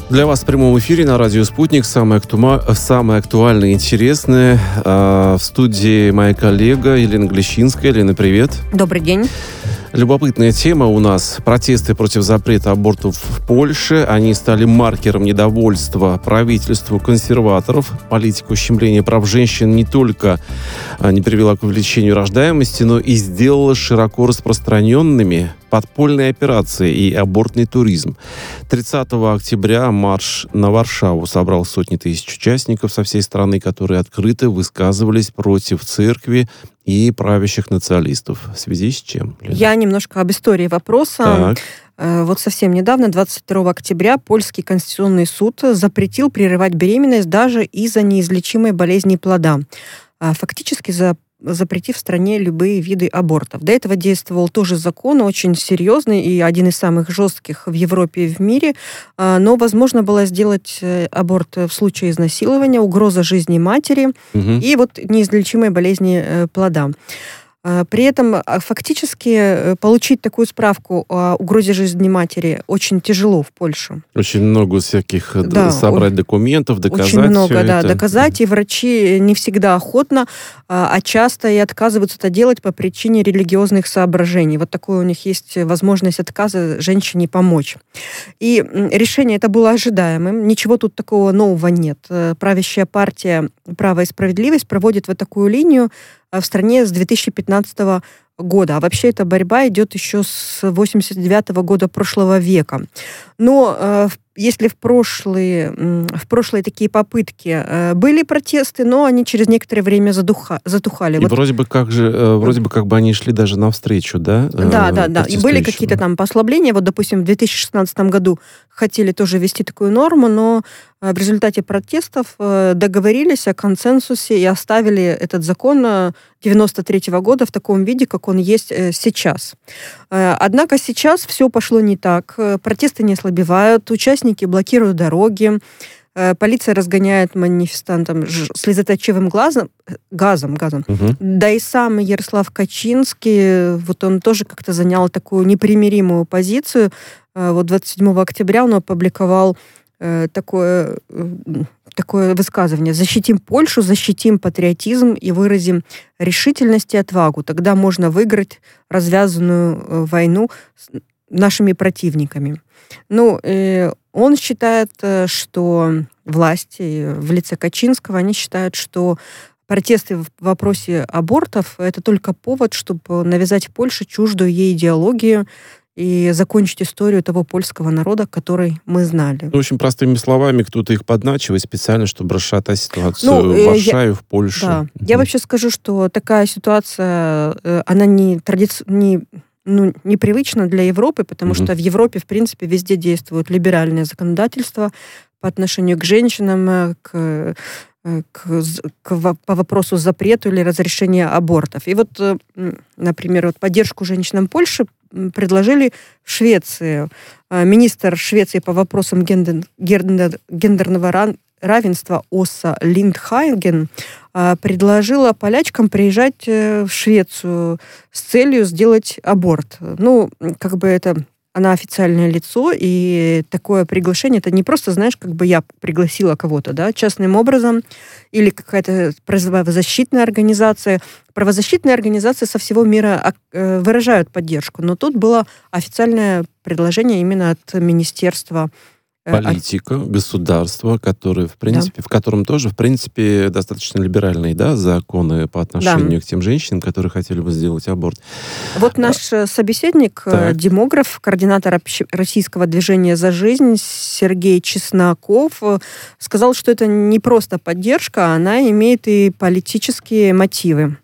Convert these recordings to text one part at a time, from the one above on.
Для вас в прямом эфире на радио «Спутник» самое актуальное и интересное. В студии моя коллега Елена Глещинская. Елена, привет. Добрый день. Любопытная тема у нас. Протесты против запрета абортов в Польше. Они стали маркером недовольства правительству консерваторов. Политика ущемления прав женщин не только не привела к увеличению рождаемости, но и сделала широко распространенными подпольные операции и абортный туризм. 30 октября марш на Варшаву собрал сотни тысяч участников со всей страны, которые открыто высказывались против церкви и правящих националистов. В связи с чем, Лена? Я немножко об истории вопроса. Вот совсем недавно, 22 октября, Польский конституционный суд запретил прерывать беременность даже из-за неизлечимой болезни плода. Фактически запретив в стране любые виды абортов. До этого действовал тоже закон, очень серьезный и один из самых жестких в Европе и в мире, но возможно было сделать аборт в случае изнасилования, угроза жизни матери и вот неизлечимой болезни плода. При этом фактически получить такую справку о угрозе жизни матери очень тяжело в Польше. Очень много всяких собрать документов, доказать. Очень много, доказать. И врачи не всегда охотно, а часто и отказываются это делать по причине религиозных соображений. Вот такое у них есть возможность отказа женщине помочь. И решение это было ожидаемым. Ничего тут такого нового нет. Правящая партия «Право и справедливость» проводит вот такую линию в стране с 2015 года. А вообще эта борьба идет еще с 1989 года прошлого века. Но если в прошлые такие попытки были протесты, но они через некоторое время затухали. И вроде бы как бы они шли даже навстречу, да? Да. И были какие-то там послабления. Вот, допустим, в 2016 году хотели тоже ввести такую норму, но в результате протестов договорились о консенсусе и оставили этот закон 1993 года в таком виде, как он есть сейчас. Однако сейчас все пошло не так. Протесты не ослабевают, участники блокируют дороги, полиция разгоняет манифестантам слезоточивым газом. Да и сам Ярослав Качинский, вот он тоже как-то занял такую непримиримую позицию. Вот 27 октября он опубликовал такое высказывание: «Защитим Польшу, защитим патриотизм и выразим решительность и отвагу. Тогда можно выиграть развязанную войну с нашими противниками». Он считает, что власти в лице Качинского, они считают, что протесты в вопросе абортов – это только повод, чтобы навязать Польше чуждую ей идеологию и закончить историю того польского народа, который мы знали. В общем, простыми словами, кто-то их подначивает специально, чтобы расшатать ситуацию в Варшаве, в Польше. Да. Я вообще скажу, что такая ситуация, она непривычна для Европы, потому что в Европе, в принципе, везде действует либеральное законодательство по отношению к женщинам, по вопросу запрета или разрешения абортов. И вот, например, поддержку женщинам Польши предложили в Швеции. Министр Швеции по вопросам гендерного равенства Оса Линдхайген предложила полячкам приезжать в Швецию с целью сделать аборт. Она официальное лицо, и такое приглашение, это не просто, знаешь, как бы я пригласила кого-то, да, частным образом, или какая-то правозащитная организация. Правозащитные организации со всего мира выражают поддержку, но тут было официальное предложение именно от министерства. Политика, государство, которое, в котором тоже, в принципе, достаточно либеральные, законы по отношению к тем женщинам, которые хотели бы сделать аборт. Вот наш собеседник, демограф, координатор российского движения «За жизнь» Сергей Чесноков сказал, что это не просто поддержка, она имеет и политические мотивы.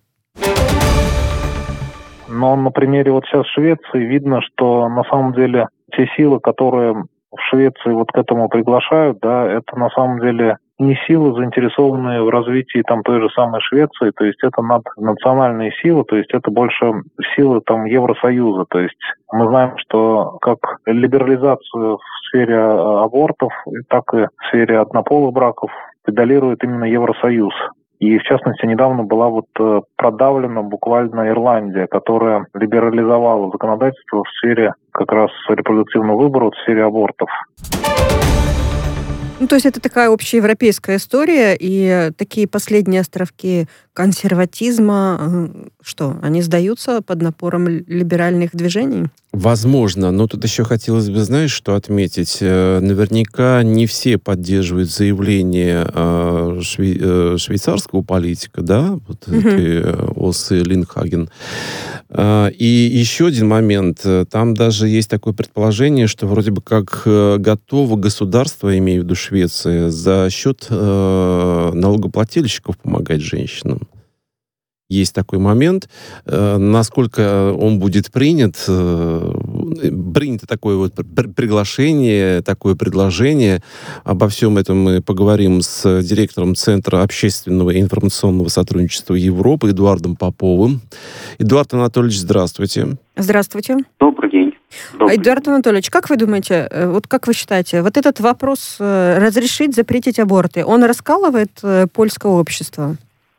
Но на примере вот сейчас Швеции видно, что на самом деле те силы, которые в Швеции вот к этому приглашают, это на самом деле не силы, заинтересованные в развитии той же самой Швеции, то есть это наднациональные силы, то есть это больше силы Евросоюза. То есть мы знаем, что как либерализацию в сфере абортов, так и в сфере однополых браков педалирует именно Евросоюз. И, в частности, недавно была продавлена буквально Ирландия, которая либерализовала законодательство в сфере как раз репродуктивного выбора, в сфере абортов. Ну, то есть это такая общеевропейская история, и такие последние островки консерватизма, что, они сдаются под напором либеральных движений? Возможно, но тут еще хотелось бы, знаешь, что отметить. Наверняка не все поддерживают заявление швейцарского политика, да, вот Осы Линдхаген. И еще один момент. Там даже есть такое предположение, что вроде бы как готово государство, имею в виду Швеция, за счет налогоплательщиков помогать женщинам. Есть такой момент. Насколько он будет принято такое вот приглашение, такое предложение. Обо всем этом мы поговорим с директором Центра общественного и информационного сотрудничества Европы Эдуардом Поповым. Эдуард Анатольевич, здравствуйте. Здравствуйте. Добрый день. Эдуард Анатольевич, как вы думаете, вот как вы считаете, вот этот вопрос разрешить, запретить аборты, он раскалывает польское общество?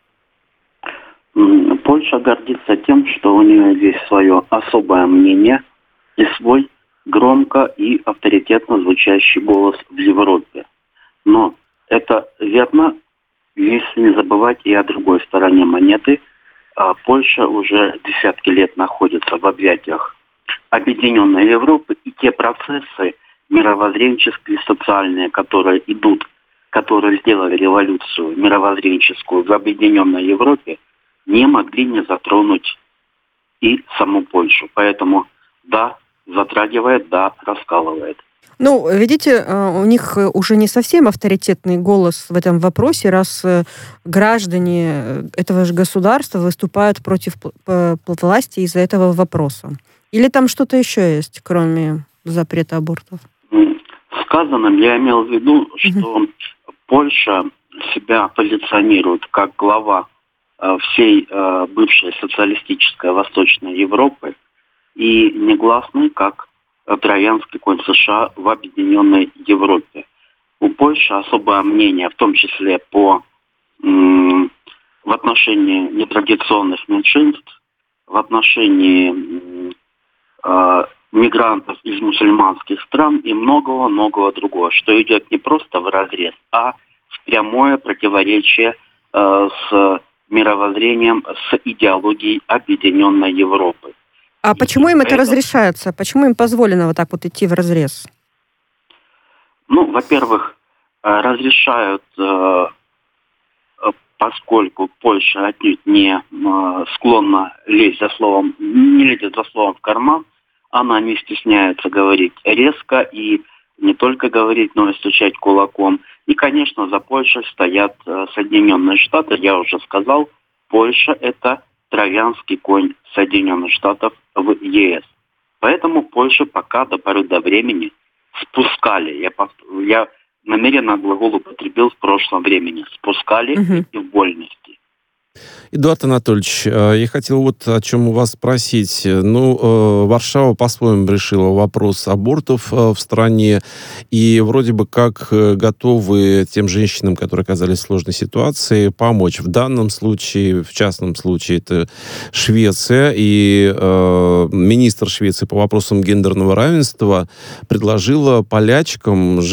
Польша гордится тем, что у нее есть свое особое мнение и свой громко и авторитетно звучащий голос в Европе. Но это верно, если не забывать и о другой стороне монеты. Польша уже десятки лет находится в объятиях Объединенной Европы, и те процессы мировоззренческие, социальные, которые идут, которые сделали революцию мировоззренческую в Объединенной Европе, не могли не затронуть и саму Польшу. Поэтому да, затрагивает, да, раскалывает. Ну, видите, у них уже не совсем авторитетный голос в этом вопросе, раз граждане этого же государства выступают против власти из-за этого вопроса. Или там что-то еще есть, кроме запрета абортов? Сказанным я имел в виду, что Польша себя позиционирует как глава всей бывшей социалистической Восточной Европы и негласный как троянский конь США в Объединенной Европе. У Польши особое мнение, в том числе в отношении нетрадиционных меньшинств, в отношении мигрантов из мусульманских стран и многого-многого другого, что идет не просто вразрез, а в прямое противоречие с мировоззрением, с идеологией Объединенной Европы. А почему им это разрешается? Почему им позволено вот так вот идти вразрез? Ну, во-первых, разрешают, поскольку Польша отнюдь не склонна лезть за словом, не лезет за словом в карман, она не стесняется говорить резко и не только говорить, но и стучать кулаком. И, конечно, за Польшей стоят Соединенные Штаты. Я уже сказал, Польша – это троянский конь Соединенных Штатов в ЕС. Поэтому Польшу пока до поры до времени спускали. Я намеренно глагол употребил в прошлом времени. Спускали и в вольности. Эдуард Анатольевич, я хотел вот о чем у вас спросить. Ну, Варшава по-своему решила вопрос абортов в стране, и вроде бы как готовы тем женщинам, которые оказались в сложной ситуации, помочь. В данном случае, в частном случае, это Швеция, и министр Швеции по вопросам гендерного равенства предложила полячкам,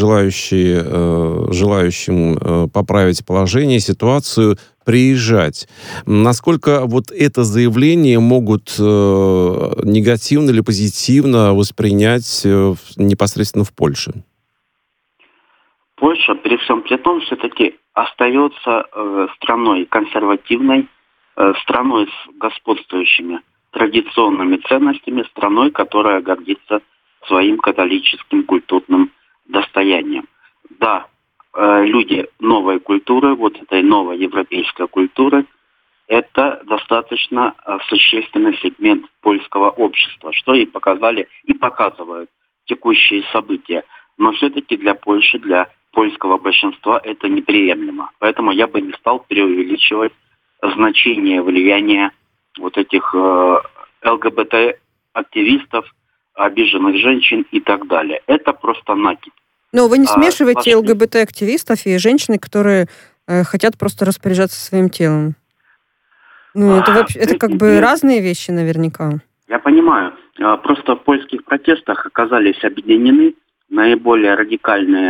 желающим поправить положение, ситуацию, приезжать. Насколько вот это заявление могут негативно или позитивно воспринять непосредственно в Польше? Польша при всем при том все-таки остается страной консервативной, страной с господствующими традиционными ценностями, страной, которая гордится своим католическим культурным достоянием. Да, люди новой культуры, вот этой новой европейской культуры, это достаточно существенный сегмент польского общества, что и показали, и показывают текущие события. Но все-таки для Польши, для польского большинства это неприемлемо. Поэтому я бы не стал преувеличивать значение влияния вот этих ЛГБТ-активистов, обиженных женщин и так далее. Это просто накид. Но вы не смешиваете ЛГБТ-активистов и женщин, которые хотят просто распоряжаться своим телом. Ну, это как бы разные вещи наверняка. Я понимаю. Просто в польских протестах оказались объединены наиболее радикальные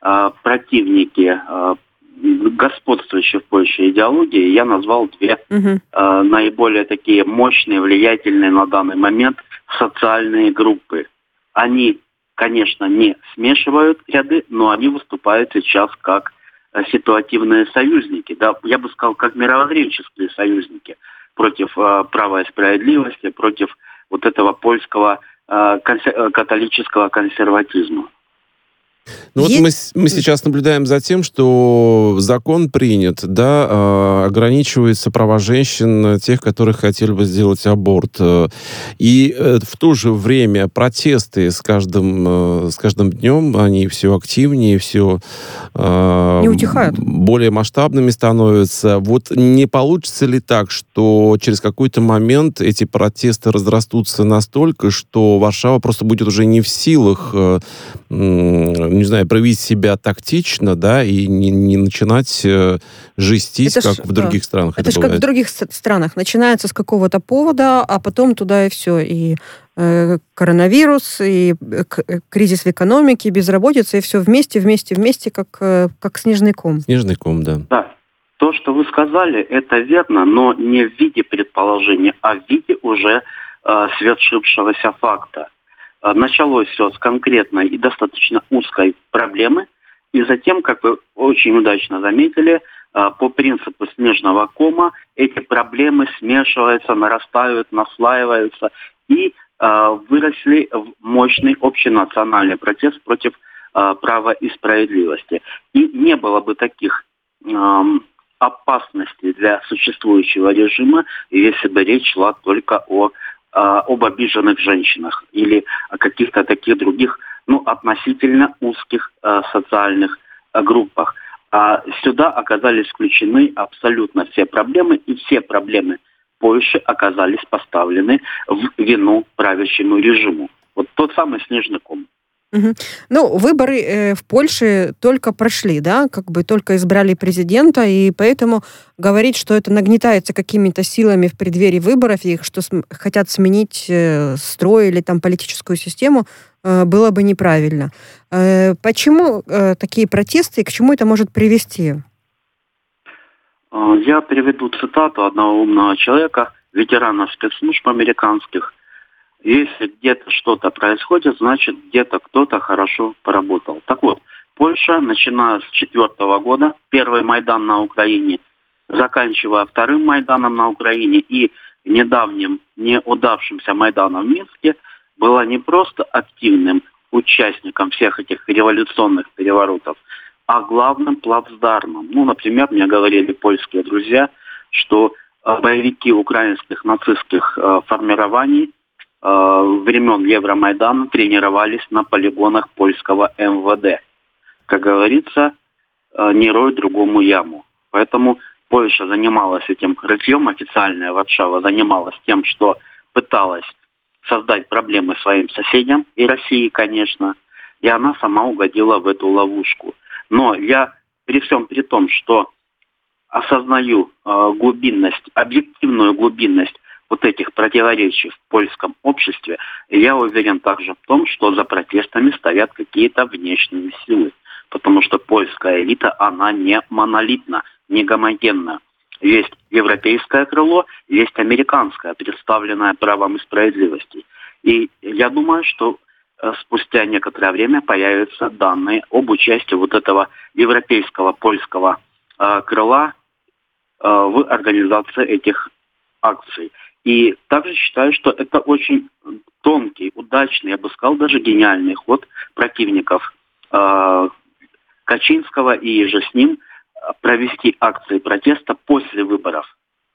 противники господствующей в Польше идеологии, я назвал две наиболее такие мощные, влиятельные на данный момент социальные группы. Они, конечно, не смешивают ряды, но они выступают сейчас как ситуативные союзники. Да, я бы сказал, как мировоззренческие союзники против права и справедливости, против вот этого польского католического консерватизма. Ну вот мы сейчас наблюдаем за тем, что закон принят, да, ограничиваются права женщин, тех, которые хотели бы сделать аборт. И в то же время протесты с каждым днем, они все активнее, все не утихают. Более масштабными становятся. Вот не получится ли так, что через какой-то момент эти протесты разрастутся настолько, что Варшава просто будет уже не в силах, не знаю, проявить себя тактично, да, и не начинать жестить, как в других странах это бывает. Как в других странах. Начинается с какого-то повода, а потом туда и все. И коронавирус, и кризис в экономике, и безработица, и все вместе, как снежный ком. Снежный ком, да. Да. То, что вы сказали, это верно, но не в виде предположения, а в виде уже свершившегося факта. Началось все с конкретной и достаточно узкой проблемы, и затем, как вы очень удачно заметили, по принципу снежного кома эти проблемы смешиваются, нарастают, наслаиваются и выросли в мощный общенациональный протест против права и справедливости. И не было бы таких опасностей для существующего режима, если бы речь шла только об обиженных женщинах или о каких-то таких других, относительно узких социальных группах. А сюда оказались включены абсолютно все проблемы, и все проблемы Польши оказались поставлены в вину правящему режиму. Вот тот самый снежный ком. Ну, выборы в Польше только прошли, да, только избрали президента, и поэтому говорить, что это нагнетается какими-то силами в преддверии выборов, и что хотят сменить строй или политическую систему, было бы неправильно. Почему такие протесты и к чему это может привести? Я приведу цитату одного умного человека, ветерана спецслужб американских. Если где-то что-то происходит, значит, где-то кто-то хорошо поработал. Так вот, Польша, начиная с 2004 года, первый Майдан на Украине, заканчивая вторым Майданом на Украине и недавним неудавшимся Майданом в Минске, была не просто активным участником всех этих революционных переворотов, а главным плацдармом. Например, мне говорили польские друзья, что боевики украинских нацистских формирований времен Евромайдана тренировались на полигонах польского МВД. Как говорится, не рой другому яму. Поэтому Польша занималась этим рытьем, официальная Варшава занималась тем, что пыталась создать проблемы своим соседям, и России, конечно, и она сама угодила в эту ловушку. Но я при всем при том, что осознаю объективную глубинность вот этих противоречий в польском обществе, я уверен также в том, что за протестами стоят какие-то внешние силы. Потому что польская элита, она не монолитна, не гомогенна. Есть европейское крыло, есть американское, представленное правом и справедливостью. И я думаю, что спустя некоторое время появятся данные об участии вот этого европейского польского крыла в организации этих акций. И также считаю, что это очень тонкий, удачный, я бы сказал, даже гениальный ход противников Качинского и же с ним провести акции протеста после выборов.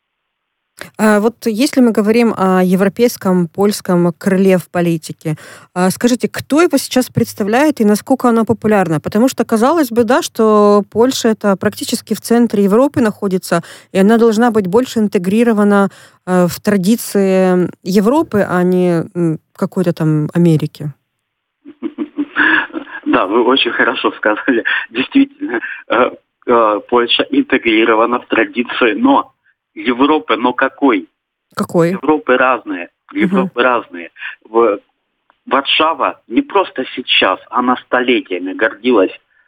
Вот если мы говорим о европейском, польском крыле в политике, скажите, кто его сейчас представляет и насколько оно популярно? Потому что казалось бы, да, что Польша это практически в центре Европы находится, и она должна быть больше интегрирована в традиции Европы, а не какой-то там Америки. Да, вы очень хорошо сказали. Действительно, Польша интегрирована в традиции, но Европы, но какой? Какой? Европы разные. Разные. Варшава не просто сейчас, она столетиями гордилась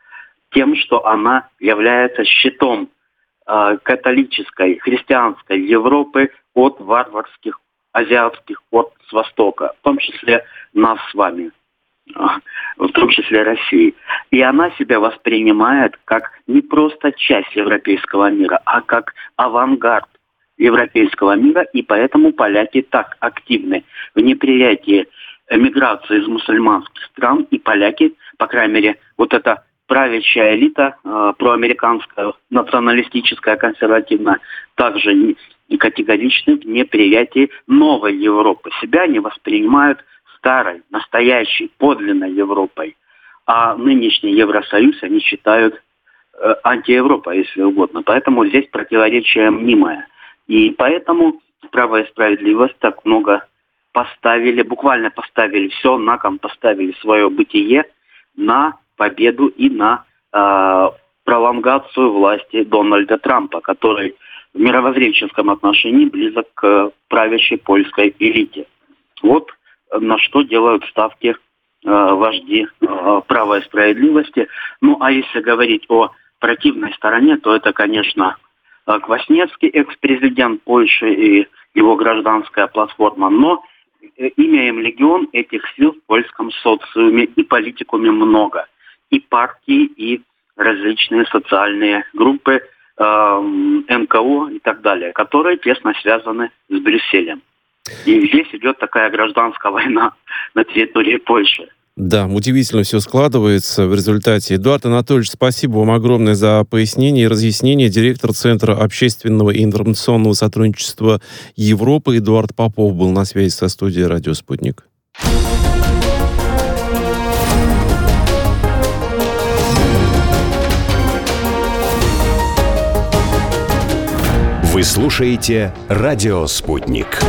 тем, что она является щитом католической, христианской Европы от варварских азиатских от с Востока, в том числе нас с вами, в том числе России. И она себя воспринимает как не просто часть европейского мира, а как авангард европейского мира, и поэтому поляки так активны в неприятии эмиграции из мусульманских стран, и поляки, по крайней мере, вот эта правящая элита, проамериканская, националистическая, консервативная, также категоричны в неприятии новой Европы. Себя они воспринимают старой, настоящей, подлинной Европой. А нынешний Евросоюз они считают антиевропой, если угодно. Поэтому здесь противоречие мнимое. И поэтому «Право и справедливость» так много буквально поставили все на кон, поставили свое бытие на победу и на пролонгацию власти Дональда Трампа, который в мировоззренческом отношении близок к правящей польской элите. Вот на что делают ставки вожди «Права и справедливости». Ну, а если говорить о противной стороне, то это, конечно, Квасневский, экс-президент Польши, и его гражданская платформа. Но имя им легион, этих сил в польском социуме и политикуме много. И партии, и различные социальные группы, НКО и так далее, которые тесно связаны с Брюсселем. И здесь идет такая гражданская война на территории Польши. Да, удивительно все складывается в результате. Эдуард Анатольевич, спасибо вам огромное за пояснение и разъяснение. Директор Центра общественного и информационного сотрудничества Европы Эдуард Попов был на связи со студией «Радио Спутник». Вы слушаете «Радио Спутник».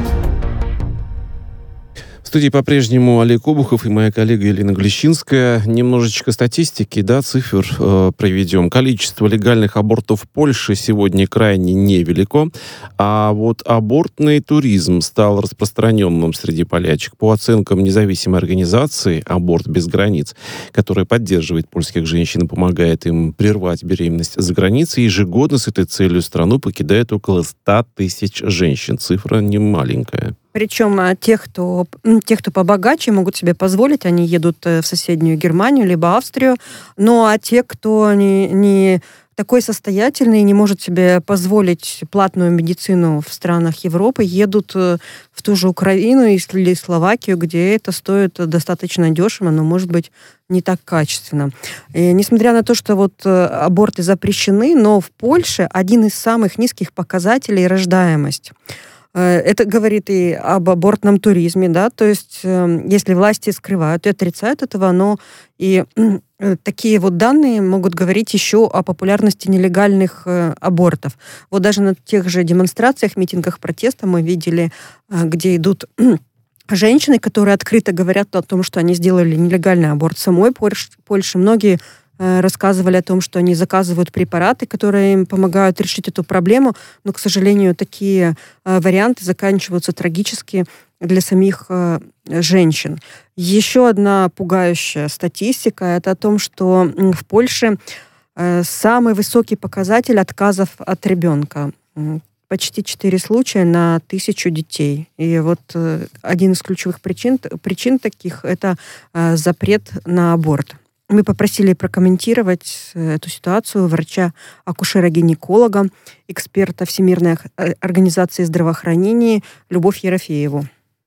В студии по-прежнему Олег Обухов и моя коллега Елена Глещинская. Немножечко статистики, цифр приведем. Количество легальных абортов в Польше сегодня крайне невелико, а вот абортный туризм стал распространенным среди полячек. По оценкам независимой организации «Аборт без границ», которая поддерживает польских женщин и помогает им прервать беременность за границей, ежегодно с этой целью страну покидает около 100 тысяч женщин. Цифра не маленькая. Причем те, кто побогаче, могут себе позволить, они едут в соседнюю Германию либо Австрию. Ну а те, кто не такой состоятельный и не может себе позволить платную медицину в странах Европы, едут в ту же Украину или Словакию, где это стоит достаточно дешево, но, может быть, не так качественно. И несмотря на то, что аборты запрещены, но в Польше один из самых низких показателей рождаемость. Это говорит и об абортном туризме, то есть если власти скрывают и отрицают этого, но и такие данные могут говорить еще о популярности нелегальных абортов. Даже на тех же демонстрациях, митингах протеста мы видели, где идут женщины, которые открыто говорят о том, что они сделали нелегальный аборт в самой Польше. Многие рассказывали о том, что они заказывают препараты, которые им помогают решить эту проблему, но, к сожалению, такие варианты заканчиваются трагически для самих женщин. Еще одна пугающая статистика – это о том, что в Польше самый высокий показатель отказов от ребенка. Почти 4 случая на 1000 детей. И один из ключевых причин таких – это запрет на аборт. Мы попросили прокомментировать эту ситуацию врача-акушера-гинеколога, эксперта Всемирной организации здравоохранения Любовь Ерофееву.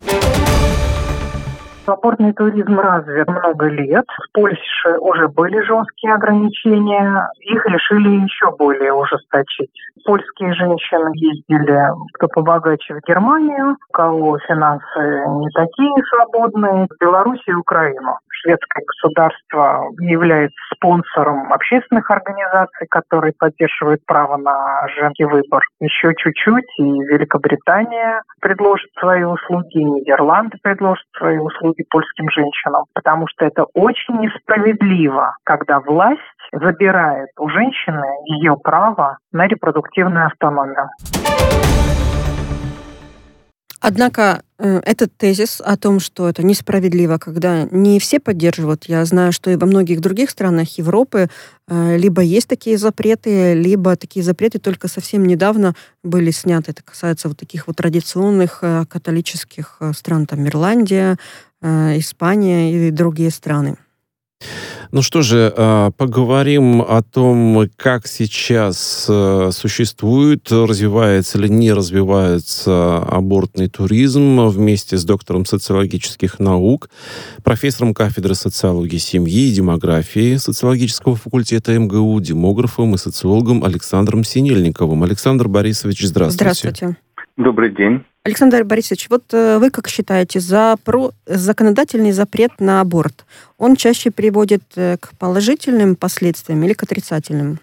Абортный туризм развит много лет. В Польше уже были жесткие ограничения. Их решили еще более ужесточить. Польские женщины ездили, кто побогаче, в Германию, у кого финансы не такие свободные, в Беларусь и Украину. Шведское государство является спонсором общественных организаций, которые поддерживают право на женский выбор. Еще чуть-чуть, и Великобритания предложит свои услуги, и Нидерланды предложат свои услуги польским женщинам, потому что это очень несправедливо, когда власть забирает у женщины ее право на репродуктивную автономию. Однако этот тезис о том, что это несправедливо, когда не все поддерживают, я знаю, что и во многих других странах Европы либо есть такие запреты, либо такие запреты только совсем недавно были сняты. Это касается вот таких вот традиционных католических стран, там Ирландия, Испания и другие страны. Ну что же, поговорим о том, как сейчас существует, развивается или не развивается абортный туризм вместе с доктором социологических наук, профессором кафедры социологии семьи и демографии социологического факультета МГУ, демографом и социологом Александром Синельниковым. Александр Борисович, здравствуйте. Здравствуйте. Добрый день. Александр Борисович, вот вы как считаете, законодательный запрет на аборт, он чаще приводит к положительным последствиям или к отрицательным?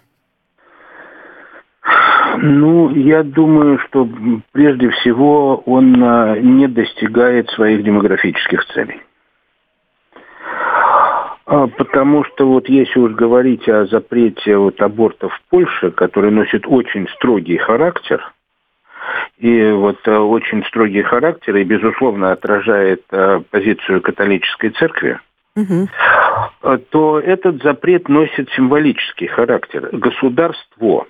Ну, я думаю, что прежде всего он не достигает своих демографических целей. Потому что вот если уж говорить о запрете абортов в Польше, который носит очень строгий характер, и очень строгий характер и, безусловно, отражает позицию католической церкви, то этот запрет носит символический характер. Государство,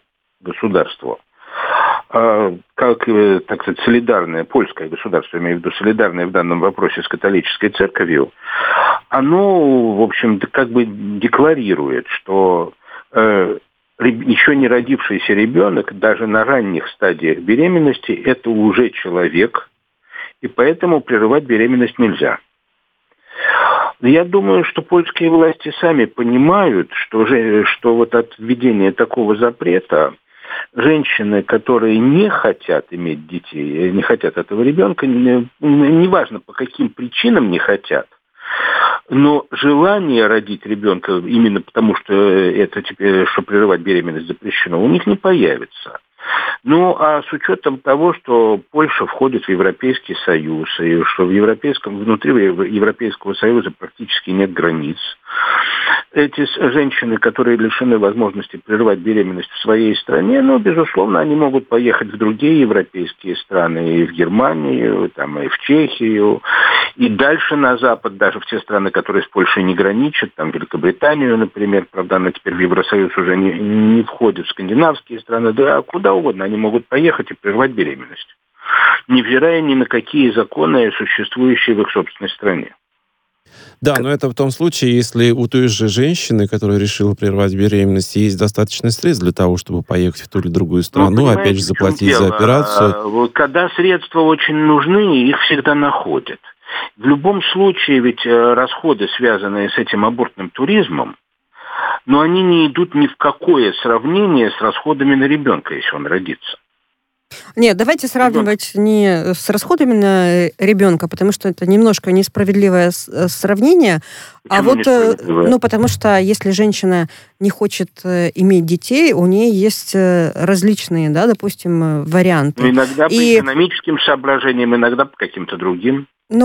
как, так сказать, солидарное, польское государство, имею в виду солидарное в данном вопросе с католической церковью, оно, в общем, как бы декларирует, что еще не родившийся ребенок, даже на ранних стадиях беременности, это уже человек, и поэтому прерывать беременность нельзя. Я думаю, что польские власти сами понимают, что от введения такого запрета женщины, которые не хотят иметь детей, не хотят этого ребенка, неважно по каким причинам не хотят, но желание родить ребенка именно потому, что это теперь, что прерывать беременность запрещено, у них не появится. Ну, а с учетом того, что Польша входит в Европейский Союз, и что внутри Европейского Союза практически нет границ, эти женщины, которые лишены возможности прерывать беременность в своей стране, безусловно, они могут поехать в другие европейские страны, и в Германию, и в Чехию, и дальше на Запад, даже в те страны, которые с Польшей не граничат, Великобританию, например, правда, она теперь в Евросоюз уже не входит, в скандинавские страны, да, куда угодно они могут поехать и прервать беременность, невзирая ни на какие законы, существующие в их собственной стране. Да, но это в том случае, если у той же женщины, которая решила прервать беременность, есть достаточно средств для того, чтобы поехать в ту или другую страну, опять же заплатить за операцию. Когда средства очень нужны, их всегда находят. В любом случае, ведь расходы, связанные с этим абортным туризмом, но они не идут ни в какое сравнение с расходами на ребенка, если он родится. Нет, давайте сравнивать не с расходами на ребенка, потому что это немножко несправедливое сравнение. Почему потому что если женщина не хочет иметь детей, у нее есть различные, допустим, варианты. Иногда по экономическим соображениям, иногда по каким-то другим.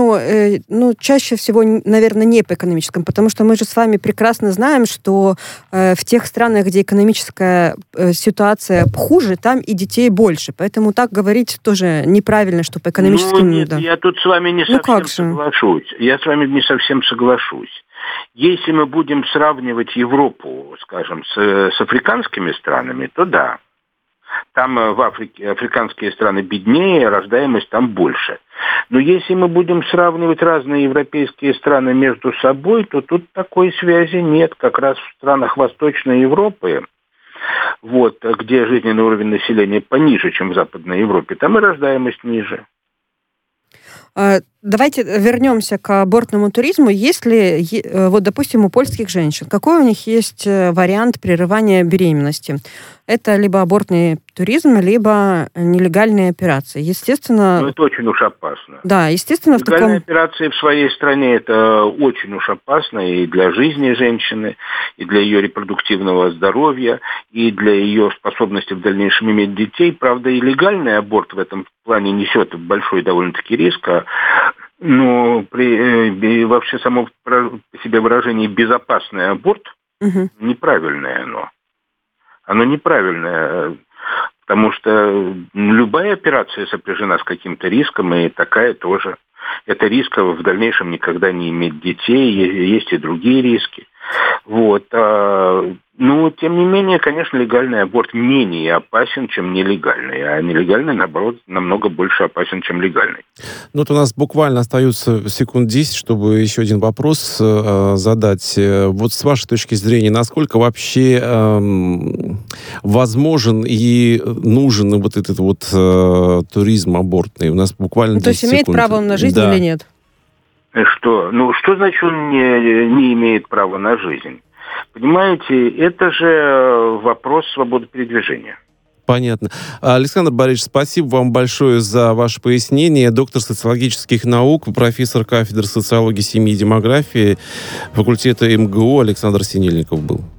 Чаще всего, наверное, не по экономическим, потому что мы же с вами прекрасно знаем, что в тех странах, где экономическая ситуация хуже, там и детей больше. Поэтому так говорить тоже неправильно, что по экономическим... Нет, я тут с вами не совсем соглашусь. Я с вами не совсем соглашусь. Если мы будем сравнивать Европу, скажем, с африканскими странами, то да. Там в Африке африканские страны беднее, рождаемость там больше. Но если мы будем сравнивать разные европейские страны между собой, то тут такой связи нет. Как раз в странах Восточной Европы, где жизненный уровень населения пониже, чем в Западной Европе, там и рождаемость ниже. Давайте вернемся к абортному туризму. Если, допустим, у польских женщин, какой у них есть вариант прерывания беременности? Это либо абортный туризм, либо нелегальные операции. Естественно... это очень уж опасно. Да, естественно, нелегальные операции в своей стране это очень уж опасно и для жизни женщины, и для ее репродуктивного здоровья, и для ее способности в дальнейшем иметь детей. Правда, и легальный аборт в этом плане несет большой довольно-таки риск, но вообще само по себе выражение «безопасный аборт» неправильное оно. Оно неправильное. Потому что любая операция сопряжена с каким-то риском, и такая тоже. Это риск в дальнейшем никогда не иметь детей, есть и другие риски. Вот. Но, тем не менее, конечно, легальный аборт менее опасен, чем нелегальный. А нелегальный, наоборот, намного больше опасен, чем легальный. Ну, вот у нас буквально остается секунд 10, чтобы еще один вопрос задать. Вот с вашей точки зрения, насколько вообще возможен и нужен вот этот вот туризм абортный? У нас буквально 10 секунд. То есть имеет право он на жизнь или нет? Что? Что значит он не имеет права на жизнь? Понимаете, это же вопрос свободы передвижения. Понятно. Александр Борисович, спасибо вам большое за ваше пояснение. Доктор социологических наук, профессор кафедры социологии, семьи и демографии факультета МГУ Александр Синельников был.